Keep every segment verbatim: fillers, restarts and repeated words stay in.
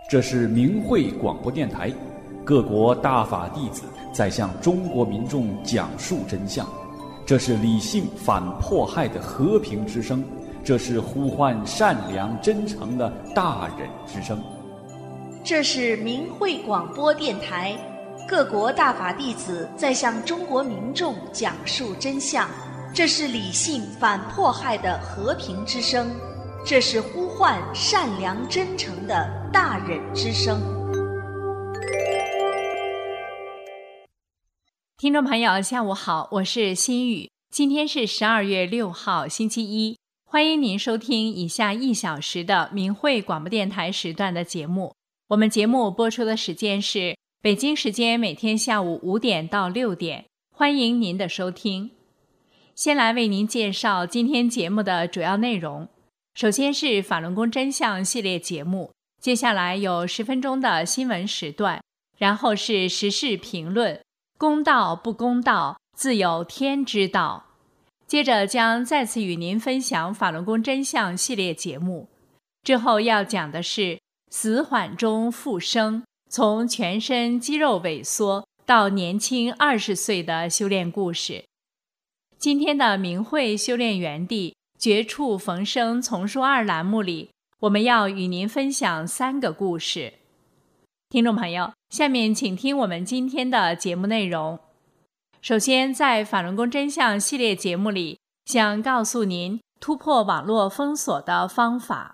这是明慧广播电台，各国大法弟子在向中国民众讲述真相。这是理性反迫害的和平之声，这是呼唤善良真诚的大忍之声。 这是明慧广播电台，各国大法弟子在向中国民众讲述真相。这是理性反迫害的和平之声，这是呼唤善良真诚的大忍之声。 听众朋友下午好，我是心雨，今天是十二月六号星期一，欢迎您收听以下一小时的明慧广播电台时段的节目。我们节目播出的时间是北京时间每天下午五点到六点，欢迎您的收听。先来为您介绍今天节目的主要内容。首先是法轮功真相系列节目，接下来有十分钟的新闻时段，然后是时事评论，公道不公道，自有天知道。接着将再次与您分享法轮功真相系列节目。之后要讲的是死缓中复生，从全身肌肉萎缩到年轻二十岁的修炼故事。今天的明慧修炼园地绝处逢生丛书二栏目里，我们要与您分享三个故事。听众朋友，下面请听我们今天的节目内容。首先，在法轮功真相系列节目里，想告诉您突破网络封锁的方法。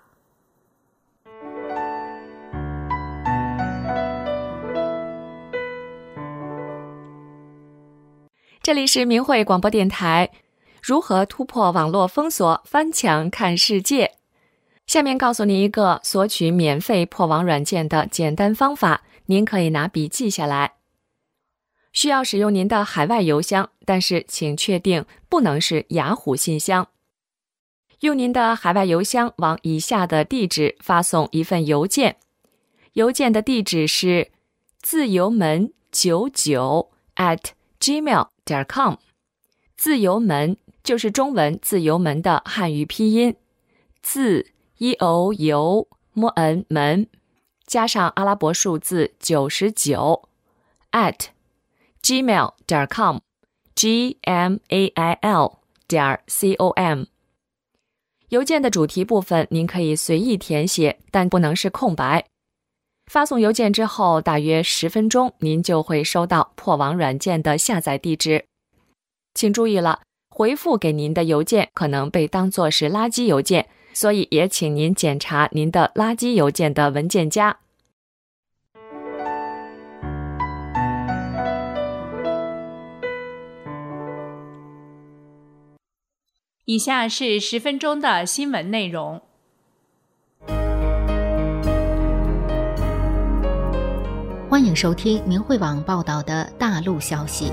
这里是明慧广播电台，如何突破网络封锁，翻墙看世界。下面告诉您一个索取免费破网软件的简单方法，您可以拿笔记下来。需要使用您的海外邮箱，但是请确定不能是雅虎信箱。用您的海外邮箱往以下的地址发送一份邮件，邮件的地址是自由门九九 at gmail点 com。 自由门就是中文自由门的汉语拼音，自 e o 由 m n 门加上阿拉伯数字九十九 at gmail点 com g m a i l 点 c o m。 邮件的主题部分您可以随意填写，但不能是空白。发送邮件之后大约十分钟，您就会收到破网软件的下载地址。请注意了，回复给您的邮件可能被当作是垃圾邮件，所以也请您检查您的垃圾邮件的文件夹。 以下是十分钟的新闻内容。 欢迎收听明慧网报道的大陆消息。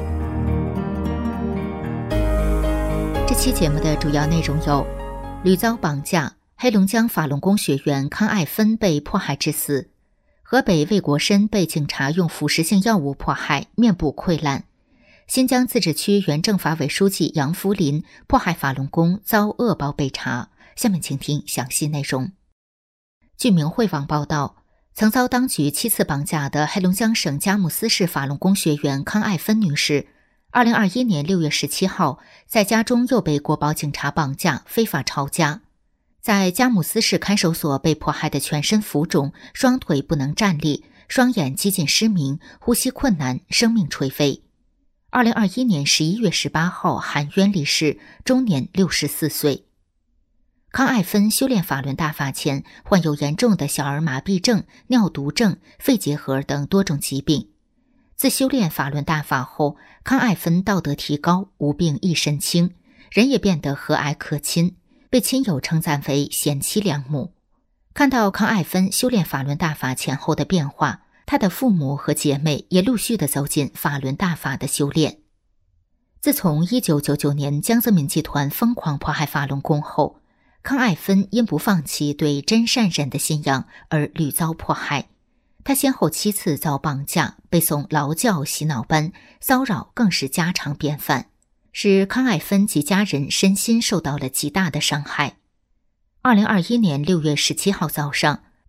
这期节目的主要内容有：屡遭绑架，黑龙江法轮功学员康爱芬被迫害致死；河北魏国申被警察用腐蚀性药物迫害，面部溃烂；新疆自治区原政法委书记杨福林迫害法轮功遭恶报被查。下面请听详细内容。据明慧网报道，曾遭当局七次绑架的黑龙江省佳木斯市法轮功学员康爱芬女士，二零二一年六月十七号在家中又被国保警察绑架，非法抄家。在佳木斯市看守所被迫害的全身浮肿，双腿不能站立，双眼几近失明，呼吸困难，生命垂危。二零二一年十一月十八号含冤离世，终年六十四岁。康爱芬修炼法轮大法前患有严重的小儿麻痹症、尿毒症、肺结核等多种疾病。自修炼法轮大法后，康爱芬道德提高，无病一身轻，人也变得和蔼可亲，被亲友称赞为贤妻良母。看到康爱芬修炼法轮大法前后的变化，她的父母和姐妹也陆续地走进法轮大法的修炼。自从一九九九年江泽民集团疯狂迫害法轮功后，康爱芬因不放弃对真善忍的信仰而屡遭迫害。他先后七次遭绑架，被送劳教洗脑班，骚扰更是家常便饭，使康爱芬及家人身心受到了极大的伤害。二零二一年六月十七号早上，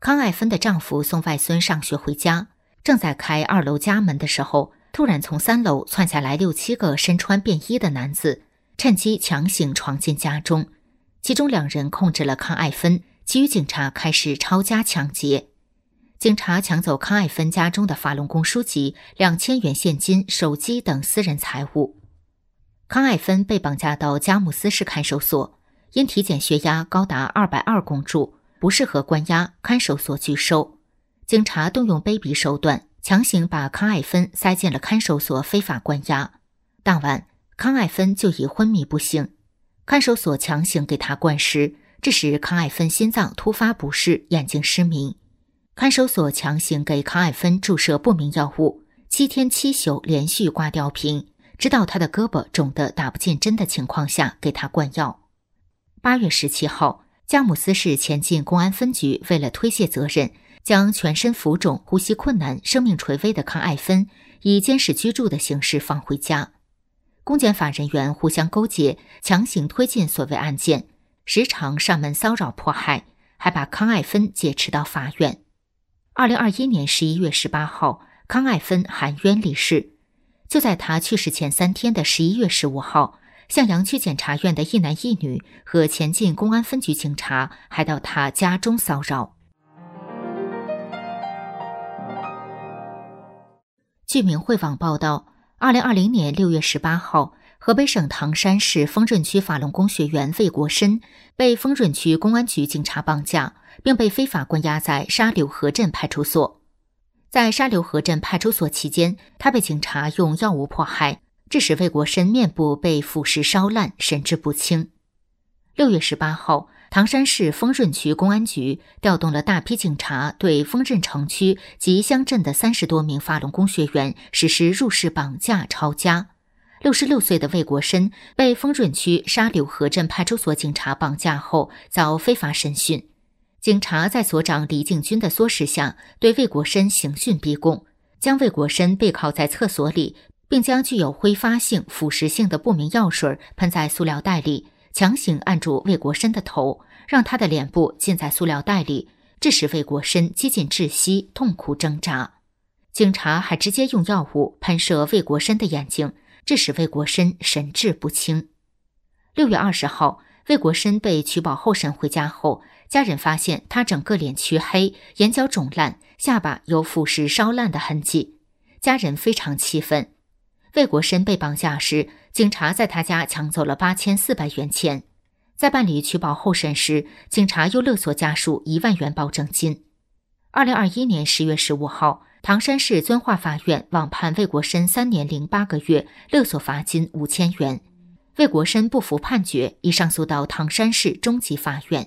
康爱芬的丈夫送外孙上学回家，正在开二楼家门的时候，突然从三楼窜下来六七个身穿便衣的男子，趁机强行闯进家中。其中两人控制了康爱芬，其余警察开始抄家抢劫。警察抢走康爱芬家中的法轮功书籍、两千元现金、手机等私人财物。康爱芬被绑架到佳木斯市看守所，因体检血压高达二百二公柱，不适合关押，看守所拒收。警察动用卑鄙手段，强行把康爱芬塞进了看守所非法关押。当晚，康爱芬就已昏迷不醒，看守所强行给他灌食，致使康爱芬心脏突发不适，眼睛失明。看守所强行给康爱芬注射不明药物，七天七宿连续挂吊瓶，直到他的胳膊肿得打不进针的情况下给他灌药。八月十七号，佳木斯市前进公安分局为了推卸责任，将全身浮肿、呼吸困难、生命垂危的康爱芬以监视居住的形式放回家。公检法人员互相勾结，强行推进所谓案件，时常上门骚扰迫害，还把康爱芬劫持到法院。二零二一年十一月十八号，康爱芬含冤离世。就在他去世前三天的十一月十五号，向阳区检察院的一男一女和前进公安分局警察还到他家中骚扰。据明慧网报道，二零二零年六月十八号，河北省唐山市丰润区法轮功学员魏国申被丰润区公安局警察绑架，并被非法关押在沙柳河镇派出所。在沙柳河镇派出所期间，他被警察用药物迫害，致使魏国申面部被腐蚀烧烂，神志不清。六月十八号，唐山市丰润区公安局调动了大批警察，对丰润城区及乡镇的三十多名法轮功学员实施入室绑架、抄家。六十六岁的魏国申被丰润区沙柳河镇派出所警察绑架后，遭非法审讯。警察在所长李敬军的唆使下，对魏国申刑讯逼供，将魏国申背靠在厕所里，并将具有挥发性、腐蚀性的不明药水喷在塑料袋里，强行按住魏国申的头，让他的脸部浸在塑料袋里，致使魏国申几近窒息，痛苦挣扎。警察还直接用药物喷射魏国申的眼睛，致使魏国申神志不清。六月二十号，魏国申被取保候审回家后，家人发现他整个脸黢黑，眼角肿烂，下巴有腐蚀烧烂的痕迹，家人非常气愤。魏国申被绑架时，警察在他家抢走了八千四百元钱。在办理取保候审时，警察又勒索家属一万元保证金。二零二一年十月十五号，唐山市遵化法院网判魏国申三年零八个月，勒索罚金五千元。魏国申不服判决，已上诉到唐山市中级法院。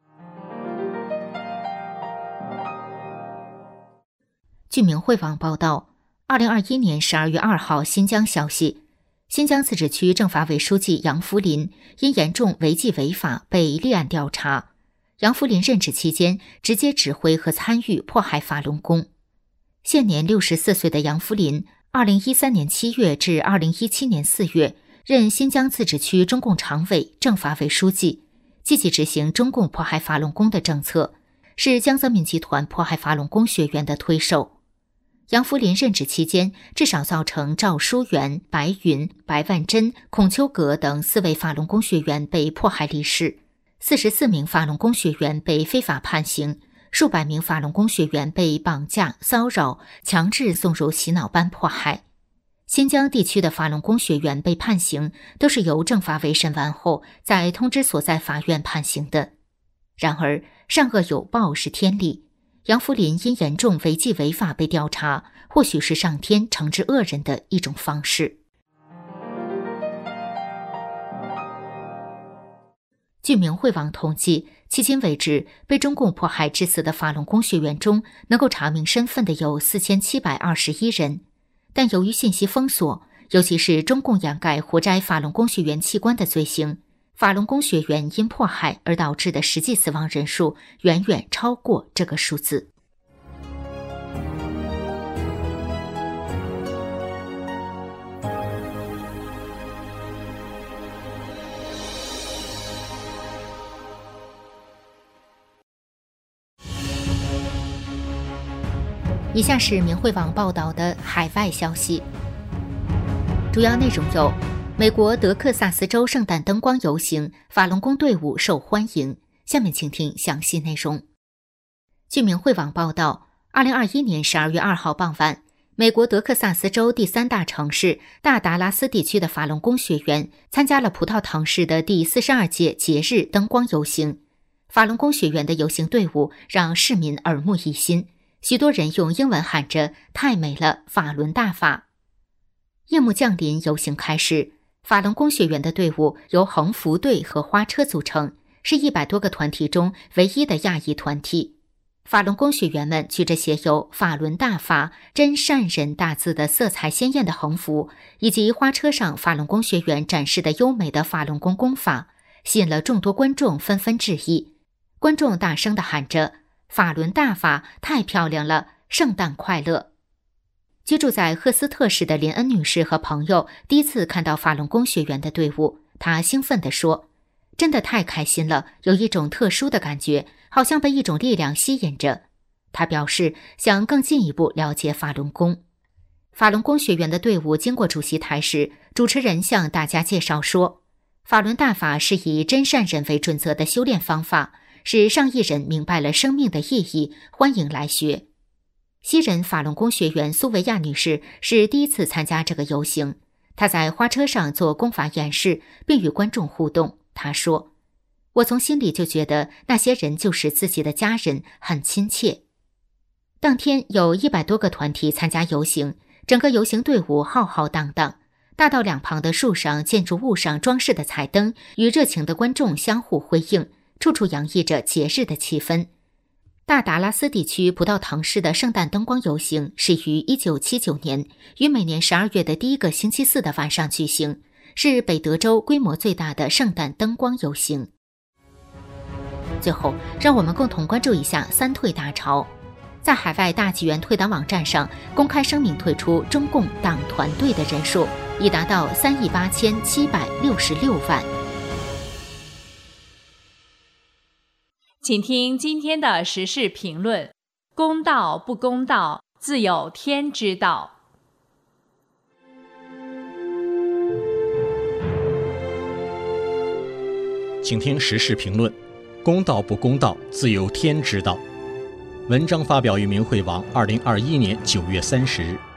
据明慧网报道，二零二一年十二月二号，新疆消息，新疆自治区政法委书记杨福林因严重违纪违法被立案调查。杨福林任职期间，直接指挥和参与迫害法轮功。现年六十四岁的杨福林，二零一三年七月至二零一七年四月，任新疆自治区中共常委、政法委书记，积极执行中共迫害法轮功的政策，是江泽民集团迫害法轮功学员的推手。杨福林任职期间，至少造成赵淑媛、白云、白万珍、孔秋格等四位法轮功学员被迫害离世，四十四名法轮功学员被非法判刑，数百名法轮功学员被绑架、骚扰、强制送入洗脑班迫害。新疆地区的法轮功学员被判刑，都是由政法委审完后再通知所在法院判刑的。然而，善恶有报是天理。杨福林因严重违纪违法被调查，或许是上天惩治恶人的一种方式。据明慧网统计，迄今为止，被中共迫害致死的法轮功学员中，能够查明身份的有四千七百二十一人。但由于信息封锁，尤其是中共掩盖活摘法轮功学员器官的罪行，法轮功学员因迫害而导致的实际死亡人数远远超过这个数字。 以下是明慧网报道的海外消息，主要内容有：美国德克萨斯州圣诞灯光游行，法轮功队伍受欢迎。下面请听详细内容。据明慧网报道，二零二一年十二月二号傍晚，美国德克萨斯州第三大城市大达拉斯地区的法轮功学员参加了葡萄糖市的第四十二届节日灯光游行。法轮功学员的游行队伍让市民耳目一新，许多人用英文喊着“太美了，法轮大法”。夜幕降临，游行开始。法轮功学员的队伍由横幅队和花车组成，是一百多个团体中唯一的亚裔团体。法轮功学员们举着写有“法轮大法，真善人”大字的色彩鲜艳的横幅，以及花车上法轮功学员展示的优美的法轮功功法，吸引了众多观众纷纷致意。观众大声地喊着：“法轮大法太漂亮了，圣诞快乐！”居住在赫斯特市的林恩女士和朋友第一次看到法轮功学员的队伍，她兴奋地说：“真的太开心了，有一种特殊的感觉，好像被一种力量吸引着。”她表示想更进一步了解法轮功。法轮功学员的队伍经过主席台时，主持人向大家介绍说，法轮大法是以真善人为准则的修炼方法，使上亿人明白了生命的意义，欢迎来学。西人法轮功学员苏维亚女士是第一次参加这个游行，她在花车上做功法演示，并与观众互动。她说：“我从心里就觉得那些人就是自己的家人，很亲切。”当天有一百多个团体参加游行，整个游行队伍浩浩荡荡，大道两旁的树上、建筑物上装饰的彩灯与热情的观众相互辉映，处处洋溢着节日的气氛。大达拉斯地区葡萄糖市的圣诞灯光游行始于一九七九年，于每年十二月的第一个星期四的晚上举行，是北德州规模最大的圣诞灯光游行。最后，让我们共同关注一下三退大潮。在海外大纪元退党网站上公开声明退出中共党团队的人数已达到三亿八千七百六十六万。 请听今天的时事评论：公道不公道，自有天知道。 请听时事评论：公道不公道，自有天知道。文章发表于明慧网，二零二一年九月三十日。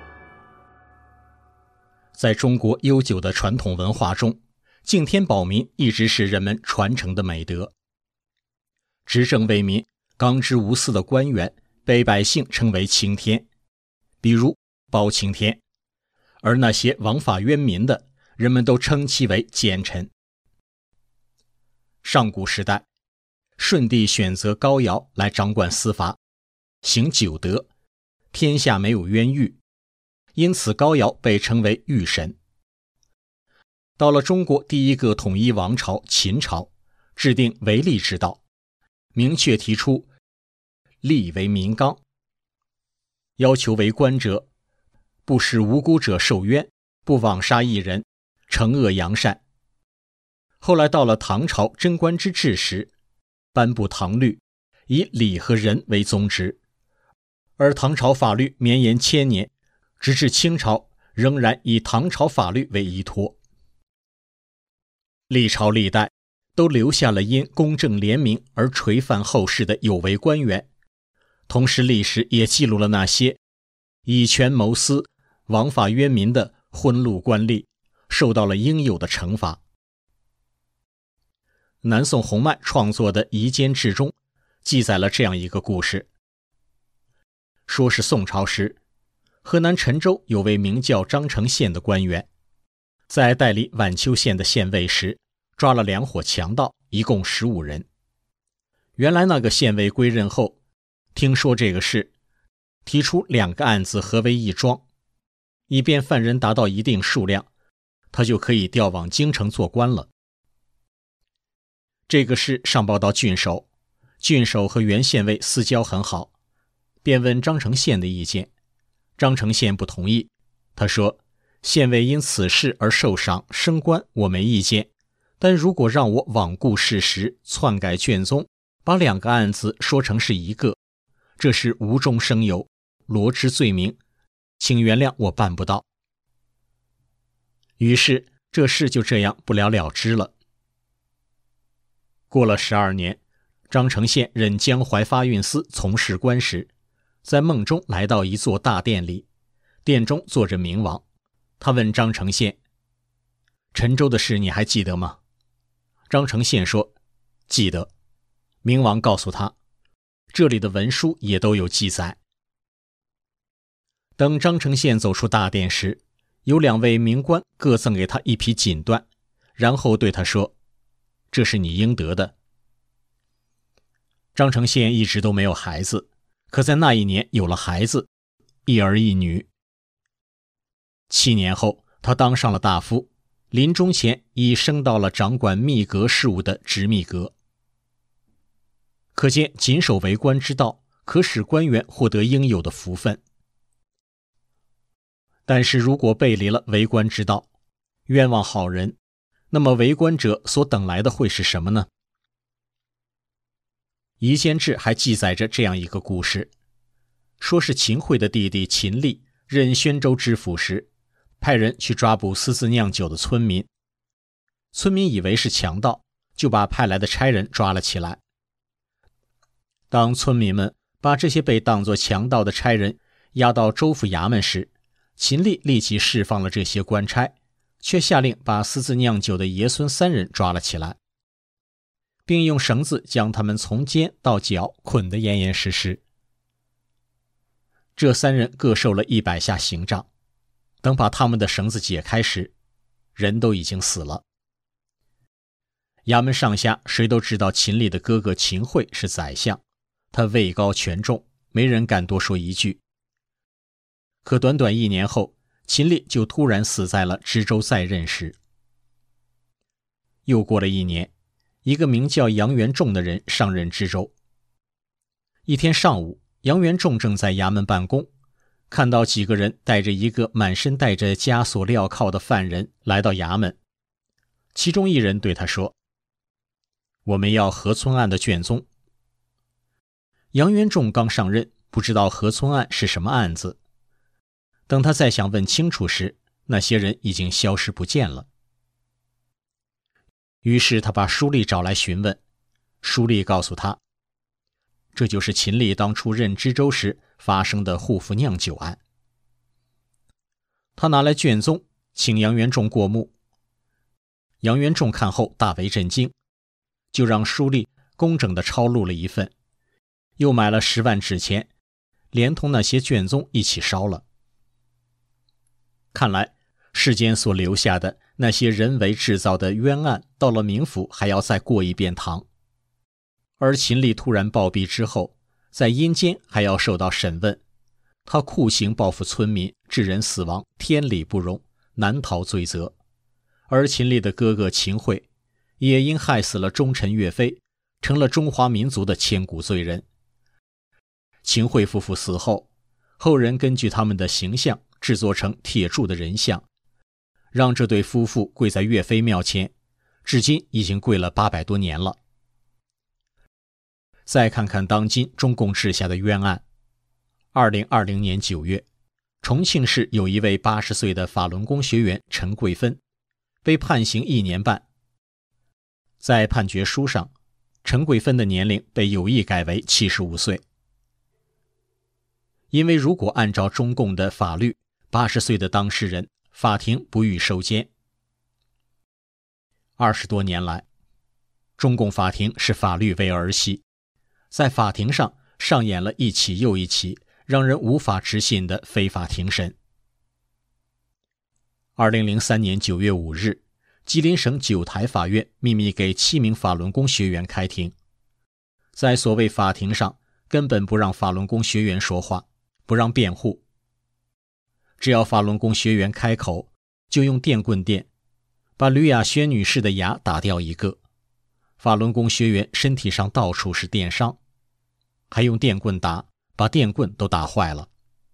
在中国悠久的传统文化中，敬天保民一直是人们传承的美德。执政为民、刚直无私的官员被百姓称为青天，比如包青天；而那些枉法冤民的，人们都称其为奸臣。上古时代，舜帝选择高尧来掌管司法，行九德，天下没有冤狱，因此高尧被称为狱神。到了中国第一个统一王朝秦朝，制定为吏之道，明确提出吏为民纲，要求为官者不使无辜者受冤，不枉杀一人，惩恶扬善。后来到了唐朝贞观之治时，颁布唐律，以礼和仁为宗旨，而唐朝法律绵延千年，直至清朝仍然以唐朝法律为依托。历朝历代都留下了因公正廉明而垂范后世的有为官员，同时历史也记录了那些以权谋私、枉法冤民的昏路官吏，受到了应有的惩罚。南宋洪迈创作的《夷坚志》中记载了这样一个故事，说是宋朝时，河南陈州有位名叫张承宪的官员，在代理宛丘县的县尉时，抓了两伙强盗，一共十五人。原来那个县尉归任后，听说这个事，提出两个案子合为一桩，以便犯人达到一定数量，他就可以调往京城做官了。这个事上报到郡守，郡守和原县尉私交很好，便问张承宪的意见。张承宪不同意，他说：“县尉因此事而受赏升官，我没意见，但如果让我罔顾事实，篡改卷宗，把两个案子说成是一个，这是无中生有， 罗织罪名，请原谅我办不到。于是这事就这样不了了之了。过了十二年，张承宪任江淮发运司从事官时，在梦中来到一座大殿里，殿中坐着明王。他问张承宪：陈州的事你还记得吗？张承宪说：记得。明王告诉他，这里的文书也都有记载。等张承宪走出大殿时，有两位名官各赠给他一匹锦缎，然后对他说：这是你应得的。张承宪一直都没有孩子，可在那一年有了孩子，一儿一女。七年后，他当上了大夫，临终前已升到了掌管秘阁事务的直秘阁。可见谨守为官之道，可使官员获得应有的福分。但是如果背离了为官之道，冤枉好人，那么为官者所等来的会是什么呢？《夷坚志》还记载着这样一个故事，说是秦桧的弟弟秦立任宣州知府时，派人去抓捕私自酿酒的村民。村民以为是强盗，就把派来的差人抓了起来。当村民们把这些被当作强盗的差人押到州府衙门时，秦立立即释放了这些官差，却下令把私自酿酒的爷孙三人抓了起来，并用绳子将他们从肩到脚捆得严严实实。这三人各受了一百下刑杖，等把他们的绳子解开时，人都已经死了。衙门上下谁都知道秦立的哥哥秦桧是宰相，他位高权重，没人敢多说一句。可短短一年后，秦立就突然死在了知州在任时。又过了一年，一个名叫杨元仲的人上任知州。一天上午，杨元仲正在衙门办公，看到几个人带着一个满身带着枷锁镣铐的犯人来到衙门。其中一人对他说：我们要河村案的卷宗。杨元仲刚上任，不知道河村案是什么案子。等他再想问清楚时，那些人已经消失不见了。于是他把书吏找来询问，书吏告诉他，这就是秦立当初任知州时发生的护府酿酒案。他拿来卷宗，请杨元仲过目。杨元仲看后大为震惊，就让书吏工整地抄录了一份，又买了十万纸钱，连同那些卷宗一起烧了。看来世间所留下的那些人为制造的冤案，到了冥府还要再过一遍堂。而秦立突然暴毙之后，在阴间还要受到审问，他酷刑报复村民，致人死亡，天理不容，难逃罪责。而秦立的哥哥秦桧也因害死了忠臣岳飞，成了中华民族的千古罪人。秦桧夫妇死后，后人根据他们的形象制作成铁铸的人像，让这对夫妇跪在岳飞庙前，至今已经跪了八百多年了。再看看当今中共治下的冤案。二零二零年九月，重庆市有一位八十岁的法轮功学员陈桂芬，被判刑一年半。在判决书上，陈桂芬的年龄被有意改为七十五岁。因为如果按照中共的法律，八十岁的当事人法庭不予收监。二十多年来，中共法庭视法律为儿戏，在法庭上上演了一起又一起让人无法置信的非法庭审。二零零三年九月五日，吉林省九台法院秘密给七名法轮功学员开庭。在所谓法庭上，根本不让法轮功学员说话，不让辩护。只要法轮功学员开口，就用电棍电，把吕亚轩女士的牙打掉一个。法轮功学员身体上到处是电伤，还用电棍打，把电棍都打坏了。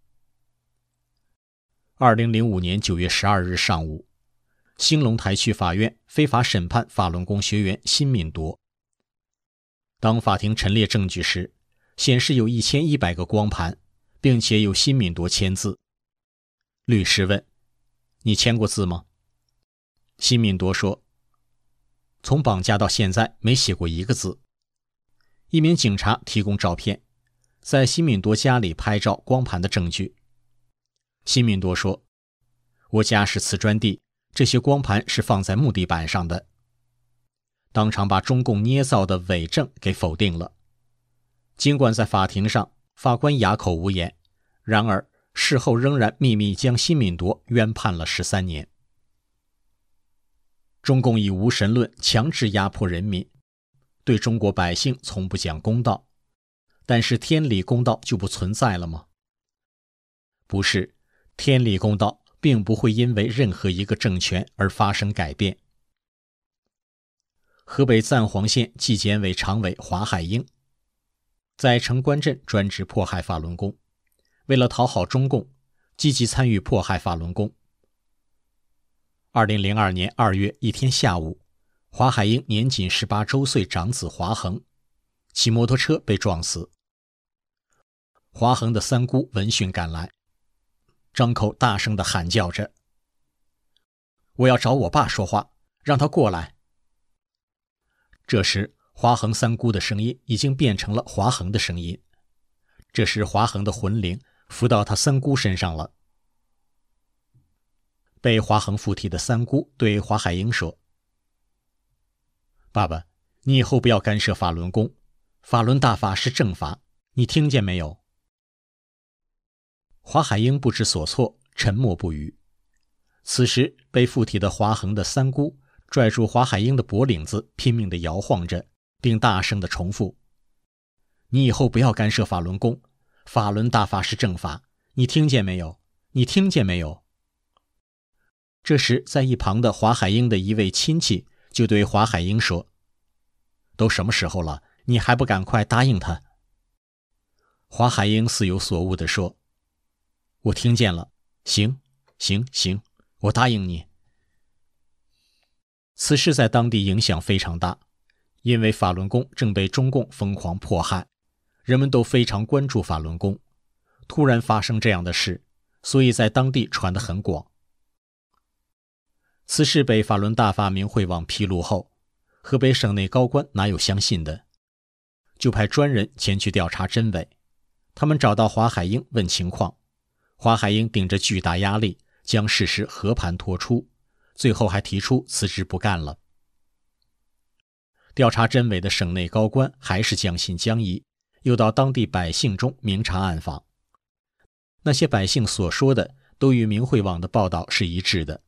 二零零五年九月十二日上午，兴隆台区法院非法审判法轮功学员辛敏铎。当法庭陈列证据时，显示有一千一百个光盘并且由辛敏铎签字。律师问：你签过字吗？辛敏铎说：从绑架到现在没写过一个字。一名警察提供照片，在辛敏铎家里拍照光盘的证据。辛敏铎说：我家是瓷砖地，这些光盘是放在木地板上的。当场把中共捏造的伪证给否定了。尽管在法庭上法官哑口无言，然而事后仍然秘密将辛敏铎冤判了十三年。中共以无神论强制压迫人民，对中国百姓从不讲公道，但是天理公道就不存在了吗？不是，天理公道并不会因为任何一个政权而发生改变。河北赞皇县纪检委常委华海英在城关镇专职迫害法轮功，为了讨好中共，积极参与迫害法轮功。二零零二年二月一天下午，华海英年仅十八周岁长子华恒骑摩托车被撞死。华恒的三姑闻讯赶来，张口大声地喊叫着：我要找我爸说话，让他过来。这时华恒三姑的声音已经变成了华恒的声音，这时华恒的魂灵附到他三姑身上了。被华恒附体的三姑对华海英说：爸爸，你以后不要干涉法轮功，法轮大法是正法，你听见没有？华海英不知所措，沉默不语。此时被附体的华恒的三姑拽住华海英的脖领子，拼命地摇晃着，并大声地重复：你以后不要干涉法轮功，法轮大法是正法，你听见没有？你听见没有？这时在一旁的华海英的一位亲戚就对华海英说：都什么时候了，你还不赶快答应他？华海英似有所悟地说：我听见了，行行行，我答应你。此事在当地影响非常大，因为法轮功正被中共疯狂迫害，人们都非常关注法轮功，突然发生这样的事，所以在当地传得很广。此事被法轮大法明慧网披露后，河北省内高官哪有相信的，就派专人前去调查真伪。他们找到华海英问情况，华海英顶着巨大压力将事实和盘托出，最后还提出辞职不干了。调查真伪的省内高官还是将信将疑，又到当地百姓中明察暗访。那些百姓所说的都与明慧网的报道是一致的。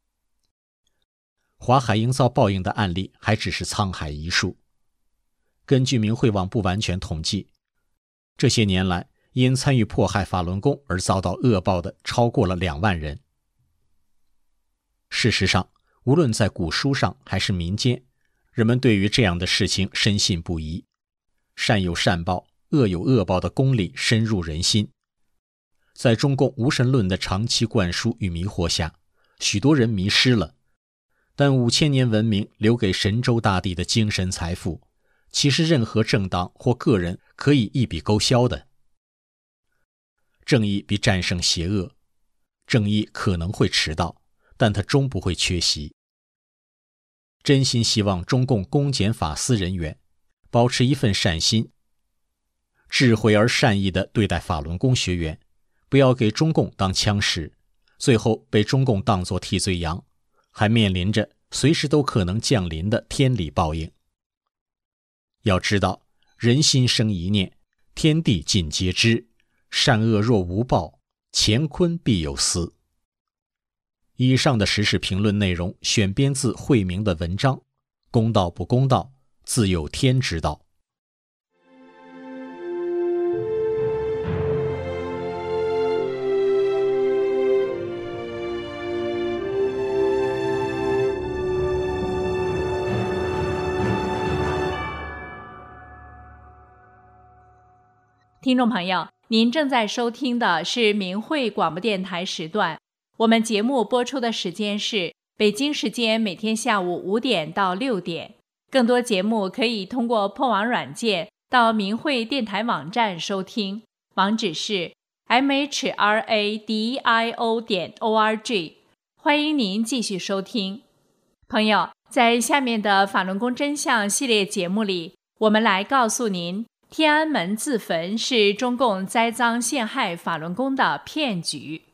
华海英遭报应的案例还只是沧海一粟。根据明慧网不完全统计，这些年来因参与迫害法轮功而遭到恶报的超过了两万人。事实上，无论在古书上还是民间，人们对于这样的事情深信不疑。善有善报，恶有恶报的公理深入人心。在中共无神论的长期灌输与迷惑下，许多人迷失了。但五千年文明留给神州大地的精神财富，岂是任何政党或个人可以一笔勾销的？正义必战胜邪恶，正义可能会迟到，但它终不会缺席。真心希望中共公检法司人员保持一份善心，智慧而善意地对待法轮功学员，不要给中共当枪使，最后被中共当作替罪羊，还面临着随时都可能降临的天理报应。要知道，人心生一念，天地尽皆知，善恶若无报，乾坤必有私。以上的时事评论内容选编自慧明的文章，公道不公道，自有天知道。 听众朋友，您正在收听的是明慧广播电台时段，我们节目播出的时间是北京时间每天下午五点到六点。更多节目可以通过破网软件到明慧电台网站收听，网址是 m h r a d i o 点 o r g。 欢迎您继续收听。朋友，在下面的法轮功真相系列节目里，我们来告诉您，天安门自焚是中共栽赃陷害法轮功的骗局。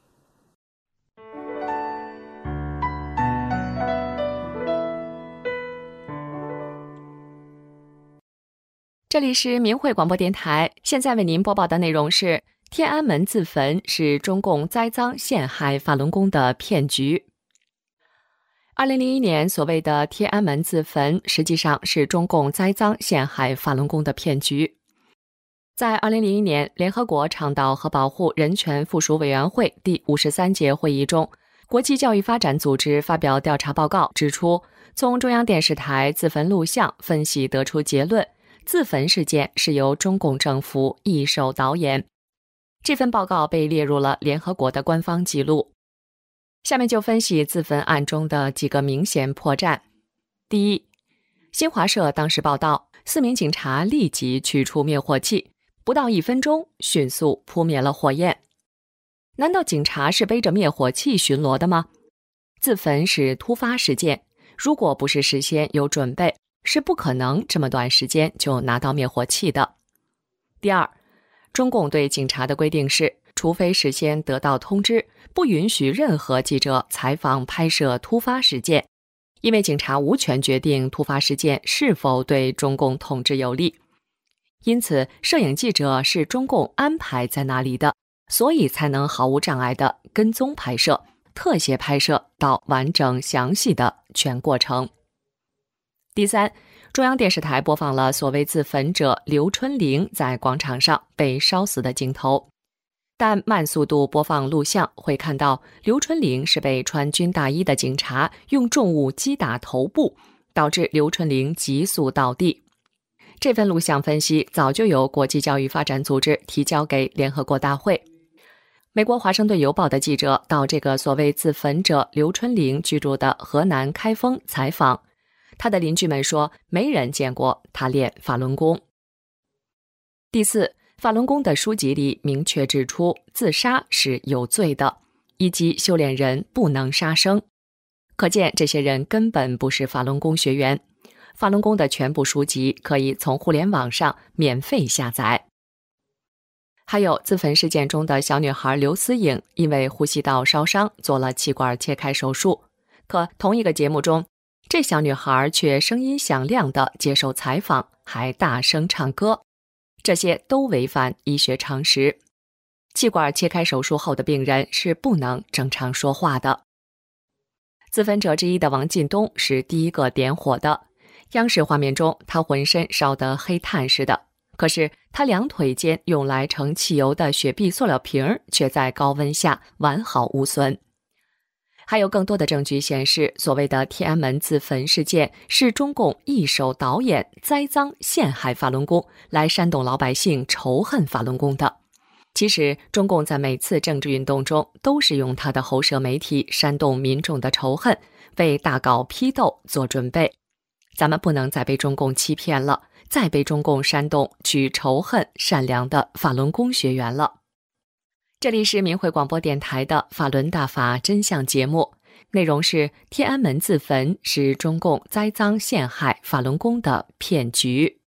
这里是明慧广播电台，现在为您播报的内容是天安门自焚是中共栽赃陷害法轮功的骗局。二零零一年所谓的天安门自焚，实际上是中共栽赃陷害法轮功的骗局。在二零零一年，联合国倡导和保护人权附属委员会第五十三届会议中，国际教育发展组织发表调查报告，指出从中央电视台自焚录像分析得出结论，自焚事件是由中共政府一手导演。这份报告被列入了联合国的官方记录。下面就分析自焚案中的几个明显破绽。第一，新华社当时报道，四名警察立即取出灭火器，不到一分钟迅速扑灭了火焰。难道警察是背着灭火器巡逻的吗？自焚是突发事件，如果不是事先有准备，是不可能这么短时间就拿到灭火器的。第二，中共对警察的规定是，除非事先得到通知，不允许任何记者采访拍摄突发事件，因为警察无权决定突发事件是否对中共统治有利。因此，摄影记者是中共安排在那里的，所以才能毫无障碍地跟踪拍摄、特写拍摄到完整详细的全过程。第三，中央电视台播放了所谓自焚者刘春玲在广场上被烧死的镜头，但慢速度播放录像会看到刘春玲是被穿军大衣的警察用重物击打头部，导致刘春玲急速倒地。这份录像分析早就由国际教育发展组织提交给联合国大会。美国华盛顿邮报的记者到这个所谓自焚者刘春玲居住的河南开封采访，他的邻居们说，没人见过他练法轮功。第四，法轮功的书籍里明确指出，自杀是有罪的，以及修炼人不能杀生。可见这些人根本不是法轮功学员。法轮功的全部书籍可以从互联网上免费下载。还有自焚事件中的小女孩刘思颖，因为呼吸道烧伤做了气管切开手术，可同一个节目中，这小女孩却声音响亮地接受采访，还大声唱歌，这些都违反医学常识。气管切开手术后的病人是不能正常说话的。自焚者之一的王进东是第一个点火的，央视画面中他浑身烧得黑炭似的，可是他两腿间用来盛汽油的雪碧塑料瓶却在高温下完好无损。还有更多的证据显示，所谓的天安门自焚事件是中共一手导演、栽赃陷害法轮功，来煽动老百姓仇恨法轮功的。其实，中共在每次政治运动中都是用他的喉舌媒体煽动民众的仇恨，为大搞批斗做准备。咱们不能再被中共欺骗了，再被中共煽动去仇恨善良的法轮功学员了。这里是明慧广播电台的法轮大法真相节目，内容是天安门自焚是中共栽赃陷害法轮功的骗局。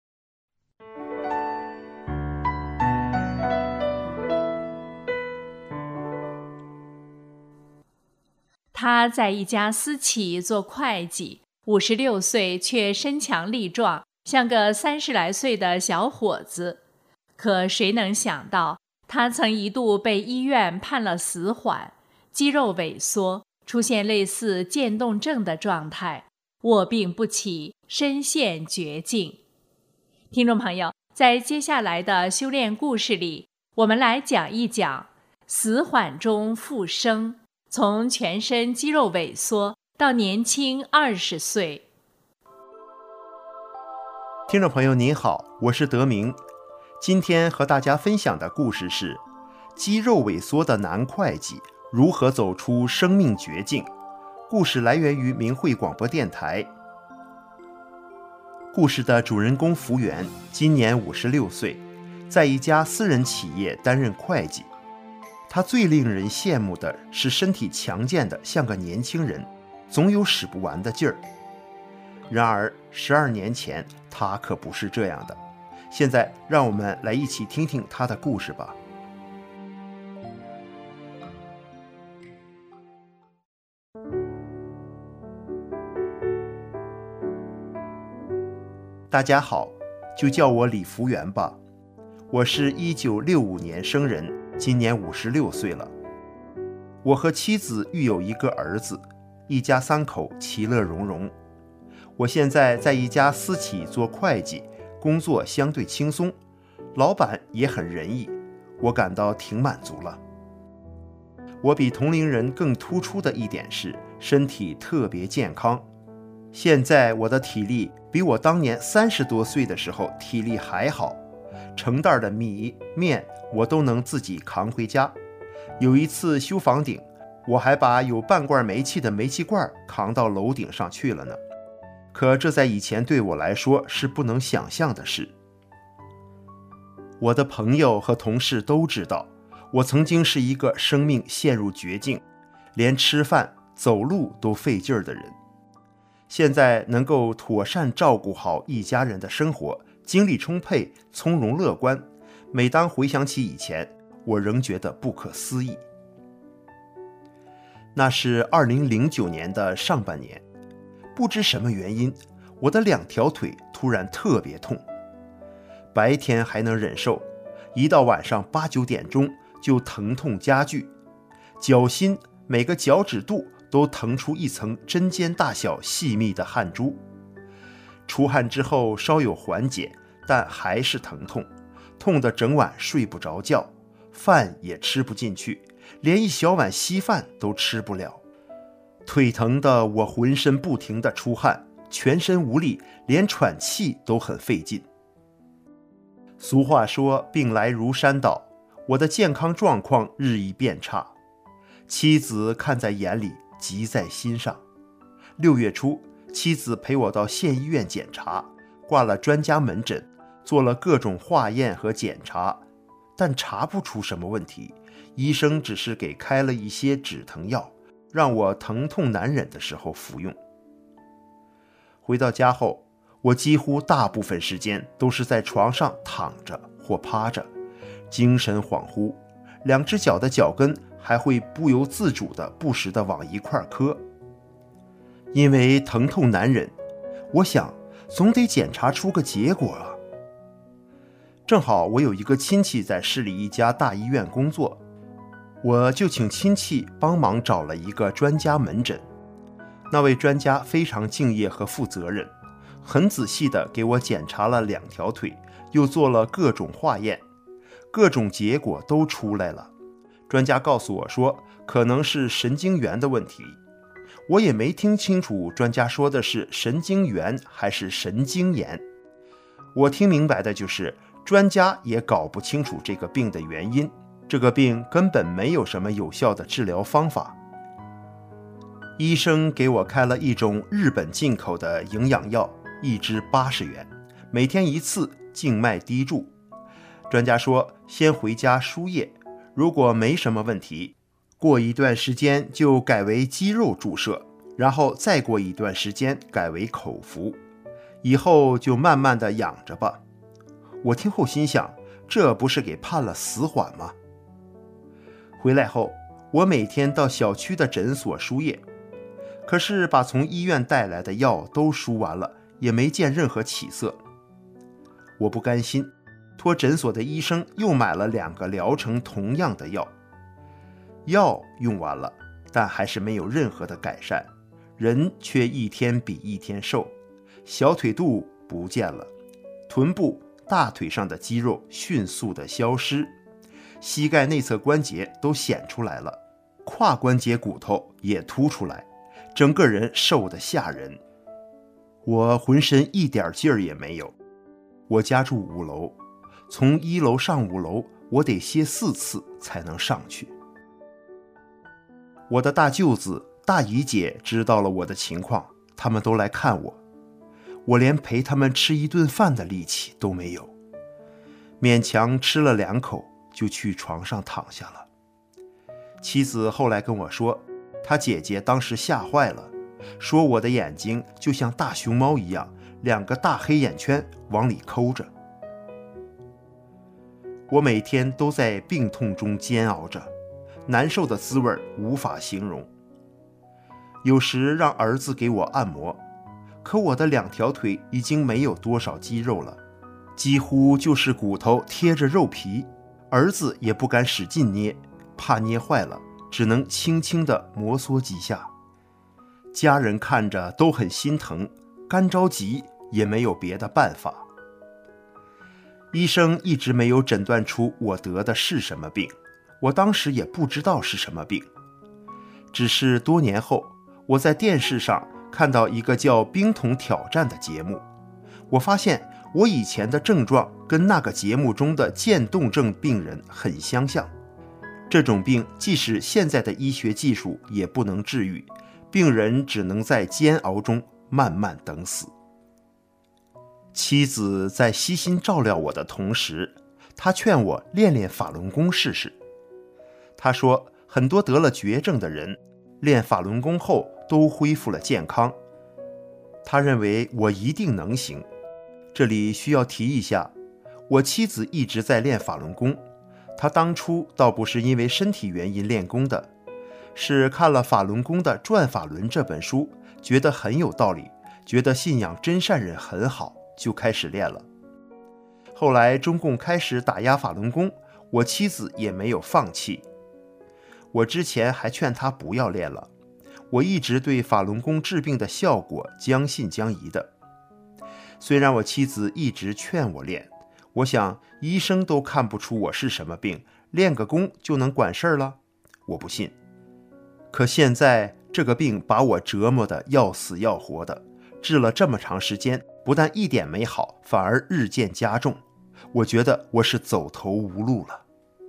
他在一家私企做会计，五十六岁却身强力壮，像个三十来岁的小伙子。可谁能想到，他曾一度被医院判了死缓，肌肉萎缩，出现类似渐冻症的状态，卧病不起，身陷绝境。听众朋友，在接下来的修炼故事里，我们来讲一讲死缓中复生，从全身肌肉萎缩到年轻二十岁。 听众朋友您好，我是德明。今天和大家分享的故事是肌肉萎缩的男会计如何走出生命绝境。故事来源于明慧广播电台。故事的主人公福源今年五十六岁，在一家私人企业担任会计。 他最令人羡慕的是身体强健的像个年轻人，总有使不完的劲儿。然而十二年前他可不是这样的。现在让我们来一起听听他的故事吧。大家好，就叫我李福元吧。我是一九六五年生人，今年五十六岁了。我和妻子育有一个儿子，一家三口其乐融融。我现在在一家私企做会计，工作相对轻松，老板也很仁义，我感到挺满足了。我比同龄人更突出的一点是身体特别健康。现在我的体力比我当年三十多岁的时候体力还好，成袋的米面我都能自己扛回家。有一次修房顶，我还把有半罐煤气的煤气罐扛到楼顶上去了呢。可这在以前对我来说是不能想象的事。我的朋友和同事都知道，我曾经是一个生命陷入绝境，连吃饭走路都费劲儿的人。现在能够妥善照顾好一家人的生活，精力充沛，从容乐观，每当回想起以前，我仍觉得不可思议。那是二零零九年的上半年，不知什么原因，我的两条腿突然特别痛。白天还能忍受，一到晚上八九点钟就疼痛加剧，脚心每个脚趾肚都腾出一层针尖大小细密的汗珠。出汗之后稍有缓解，但还是疼痛，痛得整晚睡不着觉，饭也吃不进去，连一小碗稀饭都吃不了。腿疼的我浑身不停地出汗，全身无力，连喘气都很费劲。俗话说病来如山倒，我的健康状况日益变差，妻子看在眼里，急在心上。六月初，妻子陪我到县医院检查，挂了专家门诊，做了各种化验和检查，但查不出什么问题。医生只是给开了一些止疼药，让我疼痛难忍的时候服用。回到家后，我几乎大部分时间都是在床上躺着或趴着，精神恍惚，两只脚的脚跟还会不由自主地不时地往一块磕。因为疼痛难忍，我想总得检查出个结果啊。正好我有一个亲戚在市里一家大医院工作，我就请亲戚帮忙找了一个专家门诊。那位专家非常敬业和负责任，很仔细地给我检查了两条腿，又做了各种化验，各种结果都出来了。专家告诉我说，可能是神经元的问题。我也没听清楚专家说的是神经元还是神经炎。我听明白的就是专家也搞不清楚这个病的原因，这个病根本没有什么有效的治疗方法。医生给我开了一种日本进口的营养药，一支八十元，每天一次，静脉滴注。专家说先回家输液，如果没什么问题，过一段时间就改为肌肉注射，然后再过一段时间改为口服，以后就慢慢的养着吧。我听后心想，这不是给判了死缓吗？回来后，我每天到小区的诊所输液，可是把从医院带来的药都输完了，也没见任何起色。我不甘心，托诊所的医生又买了两个疗程同样的药。药用完了，但还是没有任何的改善，人却一天比一天瘦，小腿肚不见了，臀部、大腿上的肌肉迅速的消失，膝盖内侧关节都显出来了，胯关节骨头也凸出来，整个人瘦得吓人。我浑身一点劲儿也没有。我家住五楼，从一楼上五楼，我得歇四次才能上去。我的大舅子、大姨姐知道了我的情况，他们都来看我，我连陪他们吃一顿饭的力气都没有，勉强吃了两口就去床上躺下了。 妻子后来跟我说，她姐姐当时吓坏了，说我的眼睛就像大熊猫一样，两个大黑眼圈往里抠着。我每天都在病痛中煎熬着，难受的滋味无法形容。有时让儿子给我按摩，可我的两条腿已经没有多少肌肉了，几乎就是骨头贴着肉皮，儿子也不敢使劲捏，怕捏坏了，只能轻轻地摩挲几下。家人看着都很心疼，干着急也没有别的办法。医生一直没有诊断出我得的是什么病，我当时也不知道是什么病。只是多年后，我在电视上看到一个叫冰桶挑战的节目，我发现我以前的症状跟那个节目中的渐冻症病人很相像。这种病即使现在的医学技术也不能治愈，病人只能在煎熬中慢慢等死。妻子在悉心照料我的同时，她劝我练练法轮功试试。她说，很多得了绝症的人练法轮功后都恢复了健康。她认为我一定能行。这里需要提一下，我妻子一直在练法轮功，她当初倒不是因为身体原因练功的，是看了法轮功的《转法轮》这本书，觉得很有道理，觉得信仰真善人很好，就开始练了。后来中共开始打压法轮功，我妻子也没有放弃。我之前还劝她不要练了，我一直对法轮功治病的效果将信将疑的。虽然我妻子一直劝我练，我想医生都看不出我是什么病，练个功就能管事儿了，我不信。可现在这个病把我折磨得要死要活的，治了这么长时间，不但一点没好，反而日渐加重，我觉得我是走投无路了。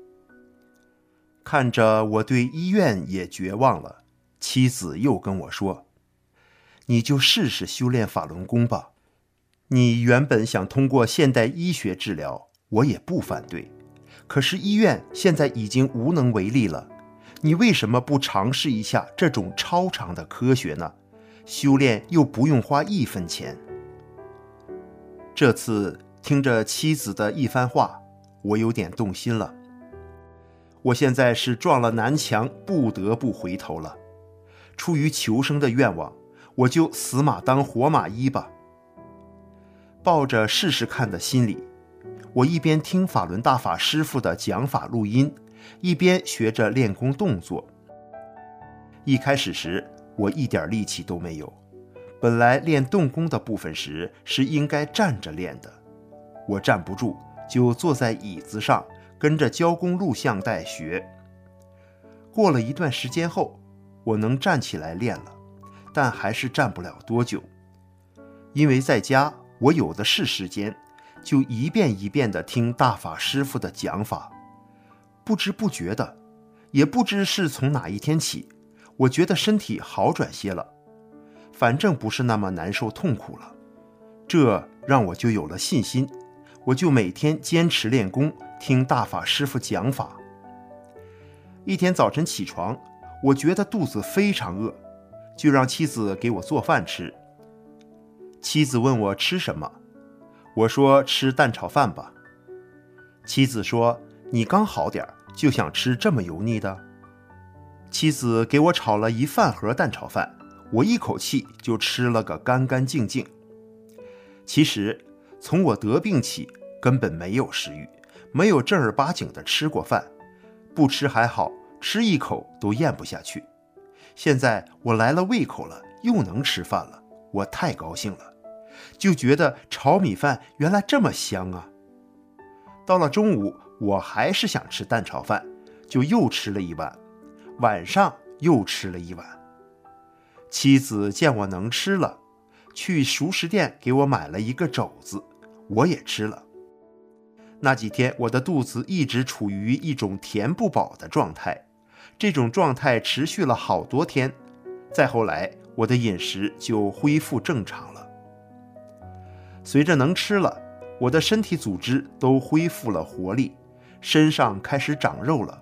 看着我对医院也绝望了，妻子又跟我说，你就试试修炼法轮功吧，你原本想通过现代医学治疗，我也不反对，可是医院现在已经无能为力了，你为什么不尝试一下这种超常的科学呢？修炼又不用花一分钱。这次听着妻子的一番话，我有点动心了。我现在是撞了南墙，不得不回头了。出于求生的愿望，我就死马当活马医吧。抱着试试看的心理，我一边听法轮大法师父的讲法录音，一边学着练功动作。一开始时，我一点力气都没有。本来练动功的部分时是应该站着练的，我站不住，就坐在椅子上，跟着教功录像带学。过了一段时间后，我能站起来练了，但还是站不了多久。因为在家我有的是时间，就一遍一遍地听大法师父的讲法。不知不觉的，也不知是从哪一天起，我觉得身体好转些了，反正不是那么难受痛苦了。这让我就有了信心，我就每天坚持练功，听大法师父讲法。一天早晨起床，我觉得肚子非常饿，就让妻子给我做饭吃。妻子问我吃什么，我说吃蛋炒饭吧。妻子说，你刚好点就想吃这么油腻的？妻子给我炒了一饭盒蛋炒饭，我一口气就吃了个干干净净。其实从我得病起，根本没有食欲，没有正儿八经的吃过饭，不吃还好，吃一口都咽不下去。现在我来了胃口了，又能吃饭了，我太高兴了，就觉得炒米饭原来这么香啊。到了中午，我还是想吃蛋炒饭，就又吃了一碗，晚上又吃了一碗。妻子见我能吃了，去熟食店给我买了一个肘子，我也吃了。那几天我的肚子一直处于一种填不饱的状态，这种状态持续了好多天，再后来我的饮食就恢复正常了。随着能吃了，我的身体组织都恢复了活力，身上开始长肉了，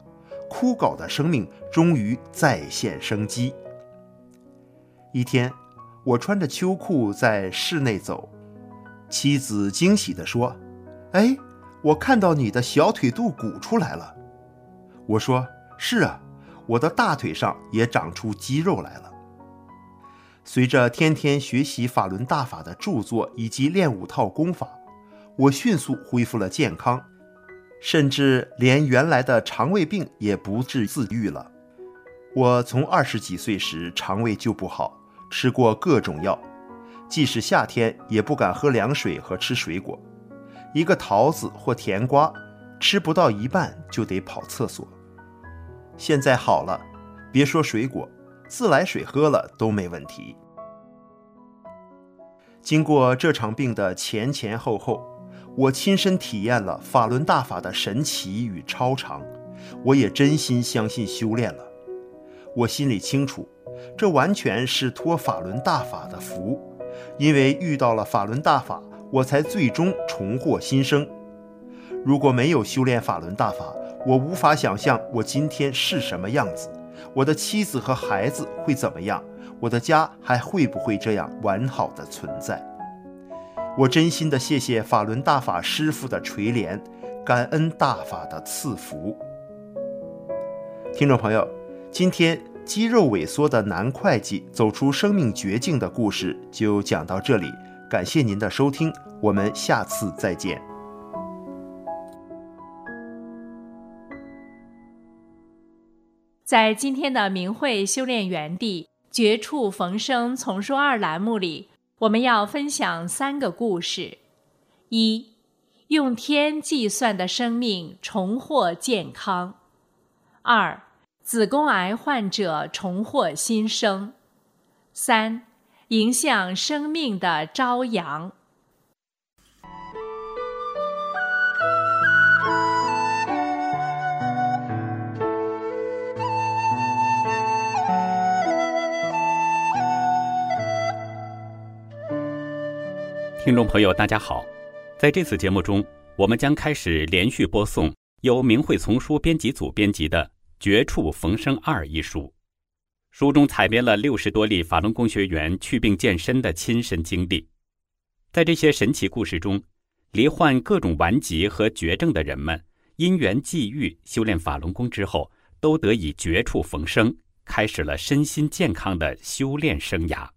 枯槁的生命终于再现生机。一天，我穿着秋裤在室内走，妻子惊喜地说：“哎，我看到你的小腿肚鼓出来了。”我说：“是啊，我的大腿上也长出肌肉来了。”随着天天学习法轮大法的著作以及练五套功法，我迅速恢复了健康，甚至连原来的肠胃病也不治自愈了。我从二十几岁时肠胃就不好，吃过各种药，即使夏天也不敢喝凉水和吃水果，一个桃子或甜瓜吃不到一半就得跑厕所。现在好了，别说水果，自来水喝了都没问题。经过这场病的前前后后，我亲身体验了法轮大法的神奇与超常，我也真心相信修炼了。我心里清楚，这完全是托法轮大法的福，因为遇到了法轮大法，我才最终重获新生。如果没有修炼法轮大法，我无法想象我今天是什么样子，我的妻子和孩子会怎么样，我的家还会不会这样完好的存在。我真心的谢谢法轮大法师父的垂怜，感恩大法的赐福。听众朋友，今天肌肉萎缩的男会计走出生命绝境的故事就讲到这里，感谢您的收听，我们下次再见。 在今天的明慧修炼园地绝处逢生丛书二栏目里，我们要分享三个故事：一、用天计算的生命重获健康；二、子宫癌患者重获新生；三、迎向生命的朝阳。 听众朋友大家好，在这次节目中，我们将开始连续播送由明慧丛书编辑组编辑的《绝处逢生二》一书。书中采编了六十多例法轮功学员祛病健身的亲身经历。在这些神奇故事中，罹患各种顽疾和绝症的人们因缘际遇修炼法轮功之后，都得以绝处逢生，开始了身心健康的修炼生涯。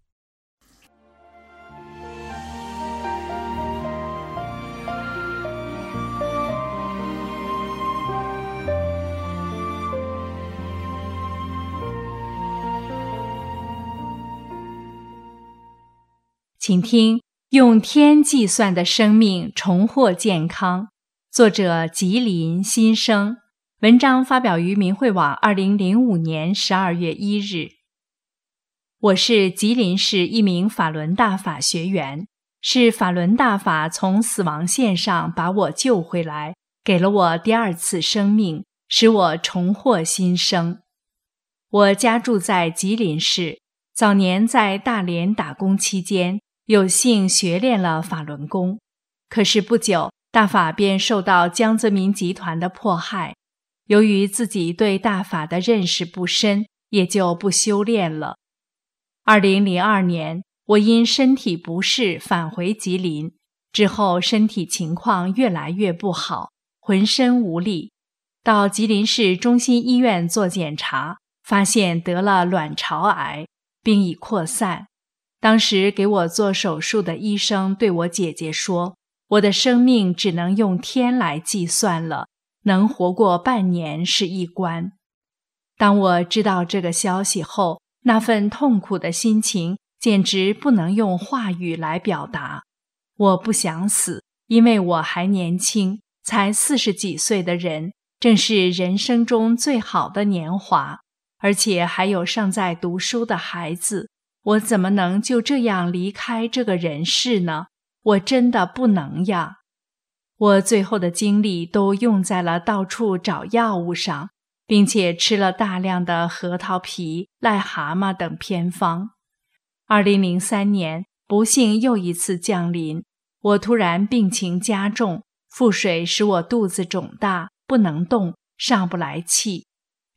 请听用天计算的生命重获健康，作者吉林新生，文章发表于明慧网二零零五年十二月一日。我是吉林市一名法轮大法学员，是法轮大法从死亡线上把我救回来，给了我第二次生命，使我重获新生。我家住在吉林市，早年在大连打工期间，有幸学练了法轮功，可是不久，大法便受到江泽民集团的迫害。由于自己对大法的认识不深，也就不修炼了。二零零二年，我因身体不适返回吉林，之后身体情况越来越不好，浑身无力。到吉林市中心医院做检查，发现得了卵巢癌，并已扩散。当时给我做手术的医生对我姐姐说，我的生命只能用天来计算了，能活过半年是一关。当我知道这个消息后，那份痛苦的心情简直不能用话语来表达。我不想死，因为我还年轻，才四十几岁的人，正是人生中最好的年华，而且还有尚在读书的孩子。我怎么能就这样离开这个人世呢？我真的不能呀！我最后的精力都用在了到处找药物上，并且吃了大量的核桃皮、癞蛤蟆等偏方。二零零三年，不幸又一次降临，我突然病情加重，腹水使我肚子肿大，不能动，上不来气。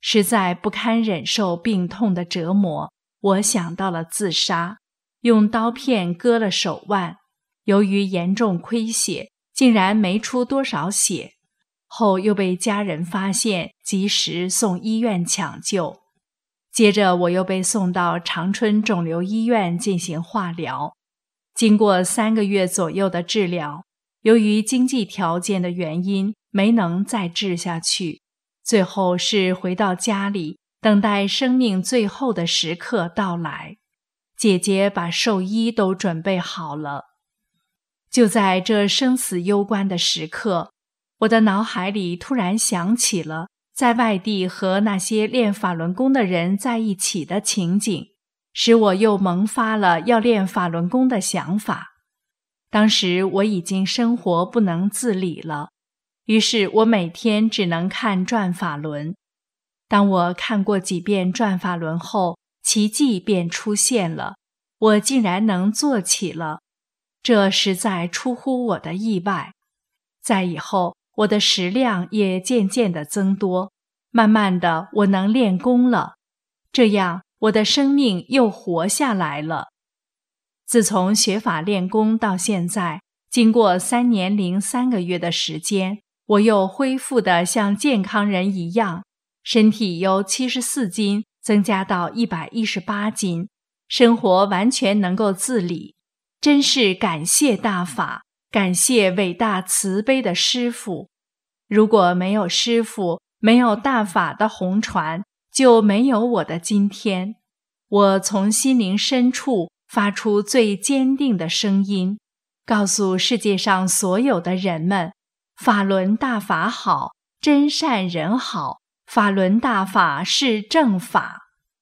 实在不堪忍受病痛的折磨，我想到了自杀，用刀片割了手腕，由于严重亏血，竟然没出多少血，后又被家人发现，及时送医院抢救。接着我又被送到长春肿瘤医院进行化疗，经过三个月左右的治疗，由于经济条件的原因，没能再治下去，最后是回到家里，等待生命最后的时刻到来。姐姐把寿衣都准备好了。就在这生死攸关的时刻，我的脑海里突然想起了在外地和那些练法轮功的人在一起的情景，使我又萌发了要练法轮功的想法。当时我已经生活不能自理了，于是我每天只能看转法轮。当我看过几遍转法轮后，奇迹便出现了，我竟然能坐起了，这实在出乎我的意外。在以后，我的食量也渐渐地增多，慢慢的我能练功了，这样我的生命又活下来了。自从学法练功到现在，经过三年零三个月的时间，我又恢复得像健康人一样，身体由七十四斤增加到一百一十八斤，生活完全能够自理，真是感谢大法，感谢伟大慈悲的师父。如果没有师父，没有大法的红传，就没有我的今天。我从心灵深处发出最坚定的声音，告诉世界上所有的人们，法轮大法好，真善人好，法轮大法是正法。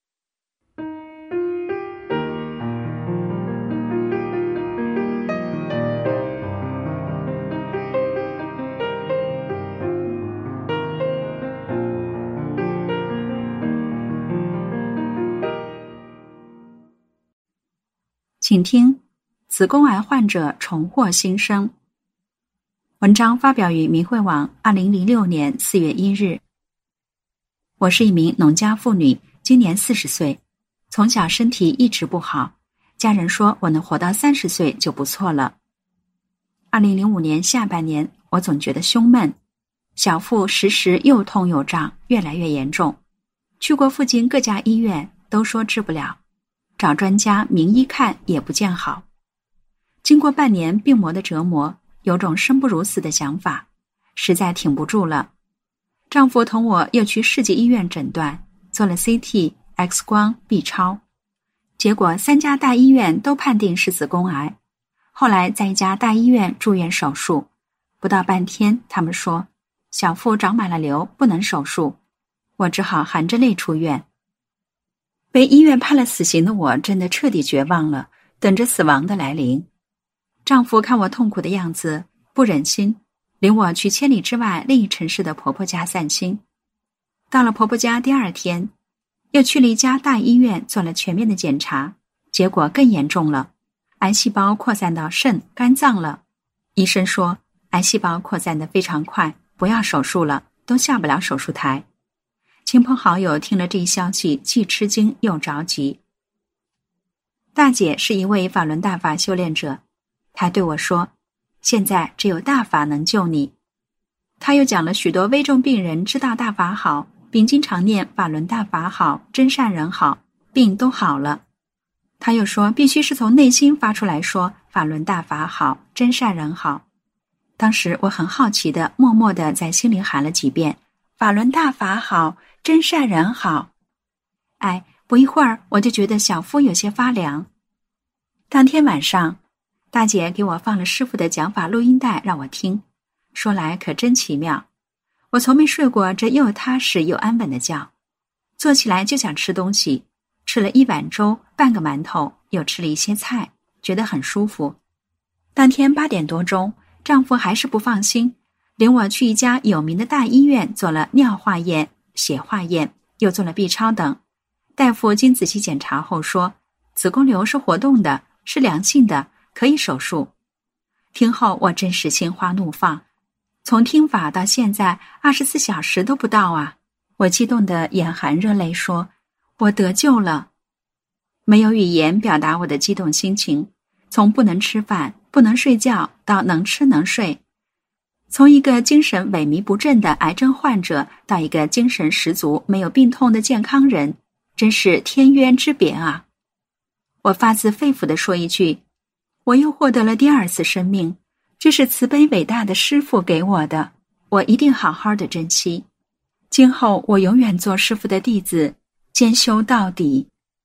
请听子宫癌患者重获新生。文章发表于明慧网二零零六年四月一日。我是一名农家妇女，今年四十岁，从小身体一直不好，家人说我能活到三十岁就不错了。二零零五年下半年，我总觉得胸闷，小腹时时又痛又胀，越来越严重。去过附近各家医院，都说治不了，找专家名医看也不见好。经过半年病魔的折磨，有种生不如死的想法，实在挺不住了。丈夫同我又去市级医院诊断，做了 C T、X 光、B 超，结果三家大医院都判定是子宫癌。后来在一家大医院住院手术，不到半天，他们说小腹长满了瘤，不能手术，我只好含着泪出院。被医院判了死刑的我真的彻底绝望了，等着死亡的来临。丈夫看我痛苦的样子，不忍心，领我去千里之外另一城市的婆婆家散心。到了婆婆家第二天，又去了一家大医院做了全面的检查，结果更严重了，癌细胞扩散到肾、肝脏了。医生说癌细胞扩散得非常快，不要手术了，都下不了手术台。亲朋好友听了这一消息，既吃惊又着急。大姐是一位法轮大法修炼者，她对我说，现在只有大法能救你。她又讲了许多危重病人知道大法好，并经常念法轮大法好，真善人好，病都好了。她又说必须是从内心发出来说法轮大法好，真善人好。当时我很好奇的默默地在心里喊了几遍，法轮大法好，真善人好。哎，不一会儿我就觉得小腹有些发凉。当天晚上，大姐给我放了师父的讲法录音带让我听，说来可真奇妙。我从没睡过这又踏实又安稳的觉，坐起来就想吃东西，吃了一碗粥，半个馒头，又吃了一些菜，觉得很舒服。当天八点多钟，丈夫还是不放心，领我去一家有名的大医院做了尿化验、血化验，又做了 B 超等。大夫经仔细检查后说，子宫瘤是活动的，是良性的，可以手术。听后我真是心花怒放，从听法到现在二十四小时都不到啊！ 我激动得眼含热泪说，我得救了。没有语言表达我的激动心情，从不能吃饭、不能睡觉到能吃能睡，从一个精神萎靡不振的癌症患者到一个精神十足、没有病痛的健康人，真是天渊之别啊！我发自肺腑地说一句，我又获得了第二次生命，这是慈悲伟大的师父给我的，我一定好好的珍惜。今后我永远做师父的弟子，兼修到底。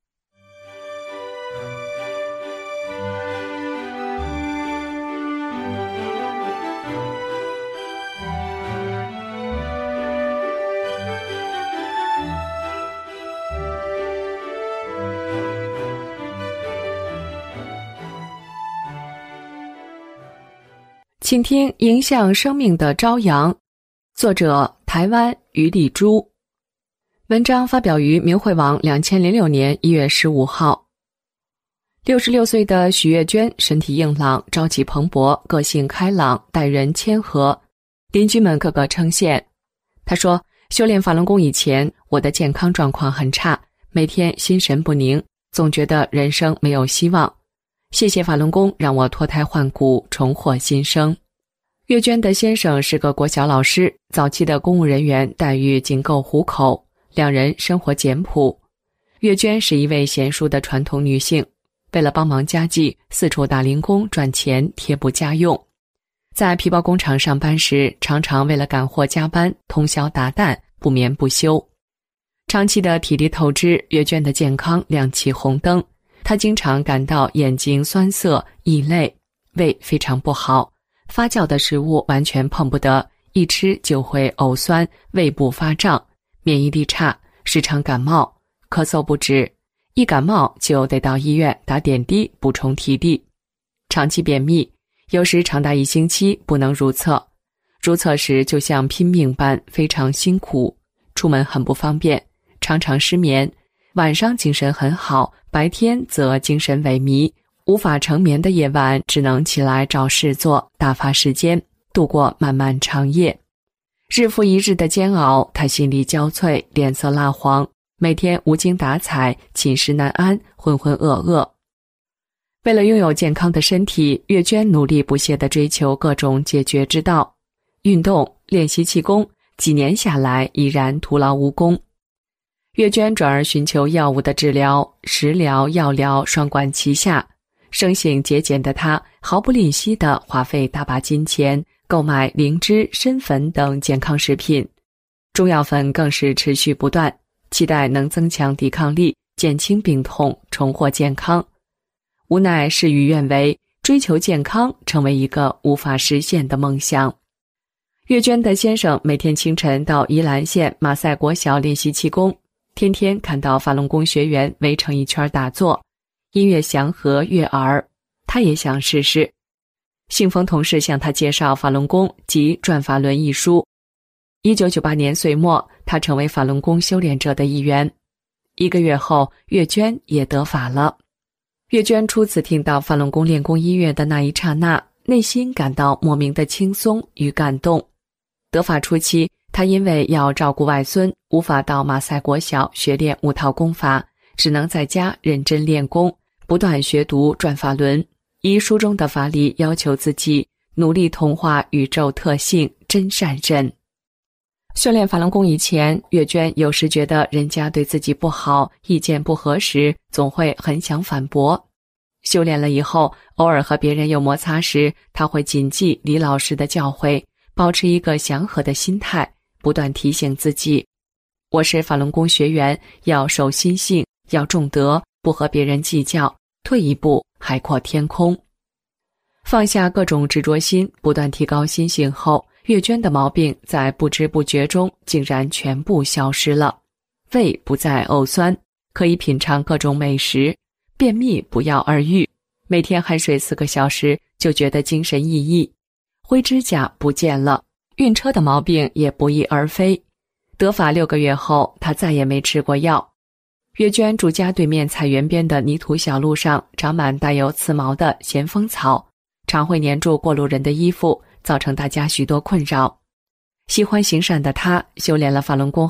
请听影响生命的朝阳，作者台湾于丽珠。文章发表于明慧网两千零六年一月十五号。六十六岁的许月娟身体硬朗，朝气蓬勃，个性开朗，待人谦和，邻居们个个称羡。她说，修炼法轮功以前，我的健康状况很差，每天心神不宁，总觉得人生没有希望。谢谢法轮功让我脱胎换骨，重获新生。月娟的先生是个国小老师，早期的公务人员待遇仅够糊口，两人生活简朴。月娟是一位贤淑的传统女性，为了帮忙家计，四处打零工赚钱贴补家用。在皮包工厂上班时，常常为了赶货加班，通宵达旦，不眠不休。长期的体力透支，月娟的健康亮起红灯。她经常感到眼睛酸涩、易累，胃非常不好，发酵的食物完全碰不得，一吃就会呕酸，胃部发胀，免疫力差，时常感冒，咳嗽不止，一感冒就得到医院打点滴补充体力。长期便秘，有时长达一星期不能如厕，如厕时就像拼命般，非常辛苦，出门很不方便，常常失眠，晚上精神很好，白天则精神萎靡，无法成眠的夜晚只能起来找事做，打发时间，度过漫漫长夜。日复一日的煎熬，他心力交瘁，脸色蜡黄，每天无精打采，寝食难安，浑浑噩噩。为了拥有健康的身体，月娟努力不懈地追求各种解决之道，运动、练习气功，几年下来依然徒劳无功。月娟转而寻求药物的治疗，食疗、药疗双管齐下。生性节俭的她毫不吝惜地花费大把金钱购买灵芝、参粉等健康食品，中药粉更是持续不断，期待能增强抵抗力，减轻病痛，重获健康。无奈事与愿违，追求健康成为一个无法实现的梦想。月娟的先生每天清晨到宜兰县马赛国小练习气功，天天看到法轮功学员围成一圈打坐，音乐祥和悦耳，他也想试试。信封同事向他介绍法轮功及《转法轮》一书。一九九八年岁末，他成为法轮功修炼者的一员。一个月后，月娟也得法了。月娟初次听到法轮功练功音乐的那一刹那，内心感到莫名的轻松与感动。得法初期，他因为要照顾外孙，无法到马赛国小学练五套功法，只能在家认真练功，不断学读《转法轮》，以书中的法理要求自己，努力同化宇宙特性真善忍。修炼法轮功以前，月娟有时觉得人家对自己不好，意见不合时，总会很想反驳。修炼了以后，偶尔和别人有摩擦时，她会谨记李老师的教诲，保持一个祥和的心态，不断提醒自己，我是法轮功学员，要守心性，要重德，不和别人计较，退一步海阔天空。放下各种执着心，不断提高心性后，月娟的毛病在不知不觉中竟然全部消失了。胃不再呕酸，可以品尝各种美食，便秘不药而愈，每天酣睡四个小时就觉得精神奕奕，灰指甲不见了，晕车的毛病也不翼而飞。得法六个月后，她再也没吃过药。月娟住家对面菜园边的泥土小路上，长满带有刺毛的咸丰草，常会粘住过路人的衣服，造成大家许多困扰。喜欢行善的她，修炼了法轮功后，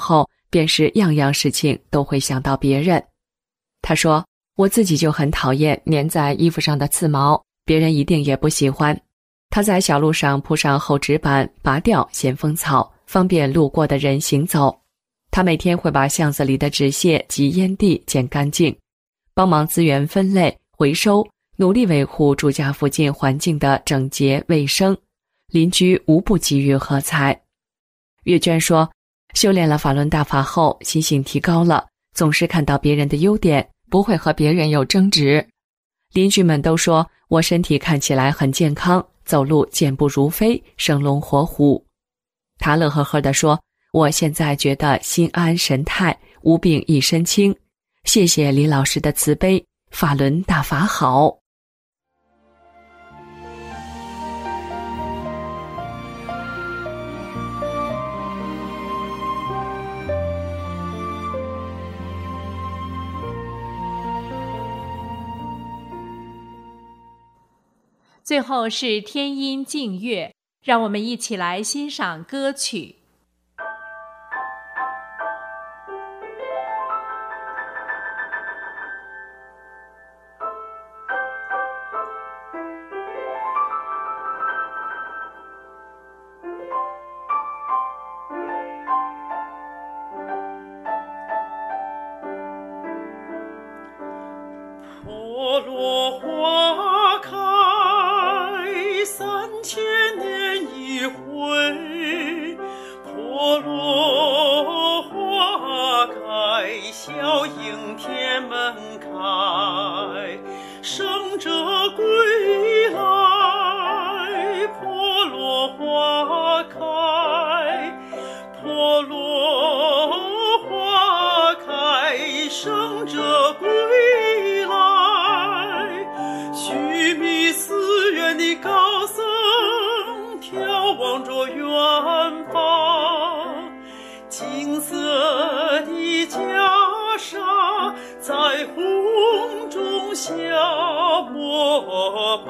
便是样样事情都会想到别人。他说，我自己就很讨厌粘在衣服上的刺毛，别人一定也不喜欢。他在小路上铺上厚纸板，拔掉咸丰草，方便路过的人行走。他每天会把巷子里的纸屑及烟蒂捡干净，帮忙资源分类回收，努力维护住家附近环境的整洁卫生，邻居无不给予喝彩。月娟说，修炼了法轮大法后，心性提高了，总是看到别人的优点，不会和别人有争执。邻居们都说我身体看起来很健康，走路健步如飞，生龙活虎。他乐呵呵地说，我现在觉得心安神泰，无病一身轻，谢谢李老师的慈悲，法轮大法好。 最后是天音静乐，让我们一起来欣赏歌曲。 婆罗花开，三千年一回，婆罗花开，笑迎天门开，圣者归来，婆罗花开，婆罗花开，圣者归来，须弥寺院的高僧眺望着远方，金色的袈裟在红中下膜拜，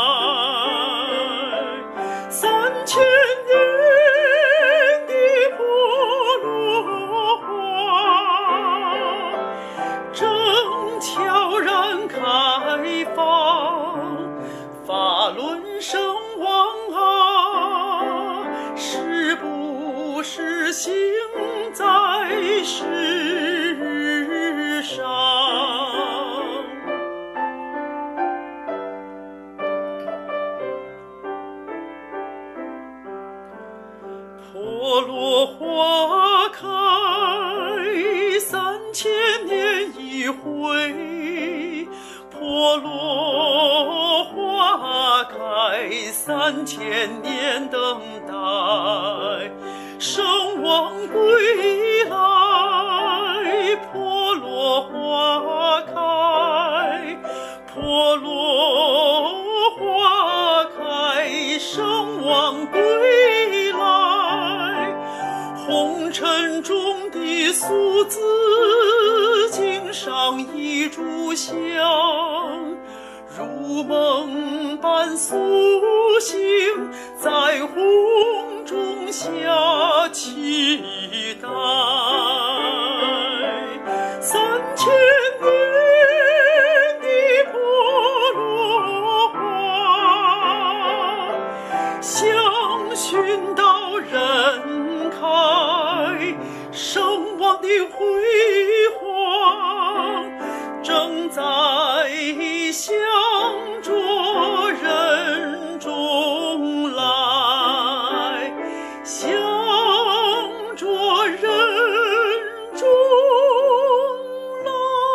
三千年的婆罗花正悄然开放，法轮圣王啊，是不是行在世上？婆罗花开，三千年一回，婆罗花开，三千年等待，圣王归来，婆罗花开，婆罗花开，圣王归来，红尘中的俗子经上一炷香，如梦般苏醒，在红中下期待，三千年的婆罗花，香熏到人开，圣王的辉煌正在向着人中来，向着人中来。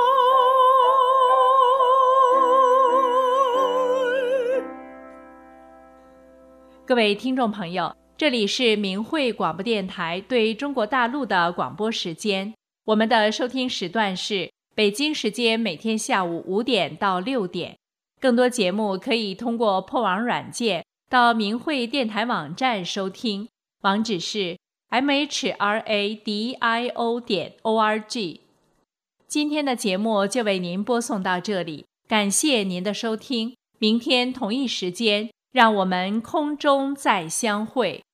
各位听众朋友，这里是明慧广播电台对中国大陆的广播时间，我们的收听时段是北京时间每天下午五点到六点。更多节目可以通过破网软件到明慧电台网站收听，网址是 m h r a d i o 点 o r g。今天的节目就为您播送到这里，感谢您的收听，明天同一时间，让我们空中再相会。